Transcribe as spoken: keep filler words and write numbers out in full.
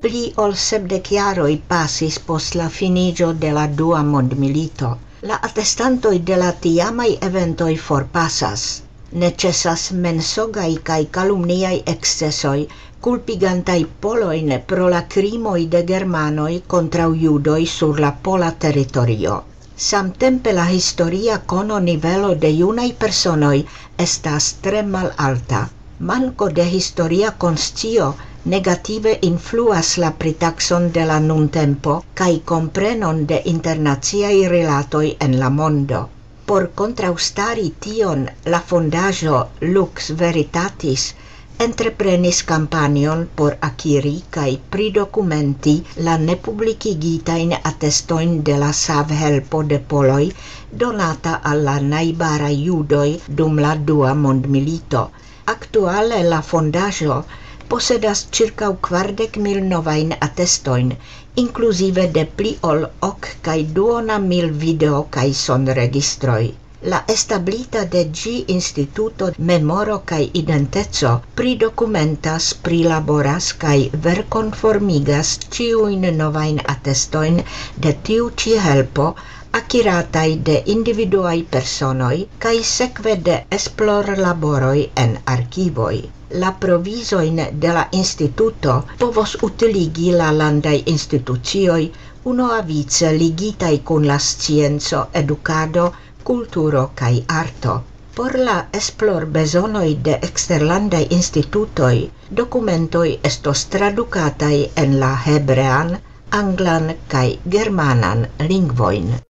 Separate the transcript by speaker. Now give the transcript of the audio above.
Speaker 1: Pli ol sepdek jaroj pasis post la finiĝo de la dua mondmilito. La atestantoj de la tiamaj eventoj forpasas. Necesas mensogaj kaj kalumniaj ekscesoj, culpigantaj polojn pro la krimoj de germanoj kontraŭ judoj sur la pola teritorio. Samtempe la historia kononivelo de junaj personoj estas tre malalta. Manko de historia konscio negative influas la pritaxon de la nuntempo kaj komprenon de internaciaj rilatoj en la mondo. Por kontraŭstari tion, la fondaĵo Lux Veritatis entreprenis kampanjon por akiri kaj pridokumenti la nepublikigitajn atestojn de la savhelpo de poloj donata al la najbaraj judoj dum la dua mondmilito. Aktuale la fondaĵo posedas ĉirkaŭ kvardek mil novajn atestojn, inkluzive de pli ol ok kaj duona mil video kaj sonregistroj. La establita de ĝi Instituto Memoro kaj Identeco pridokumentas, prilaboras kaj verkonformigas ĉiujn novajn atestojn de tiu ĉi helpo akirataj de individuaj personoj kaj sekve de esplorlaboroj en arkivoj. La provizojn de la instituto povos utiligi la landaj institucioj unuavice ligitaj kun la scienco, edukado, kulturo kaj arto. Por la esplorbezonoj de eksterlandaj institutoj, dokumentoj estos tradukataj en la hebrean, anglan kaj germanan lingvojn.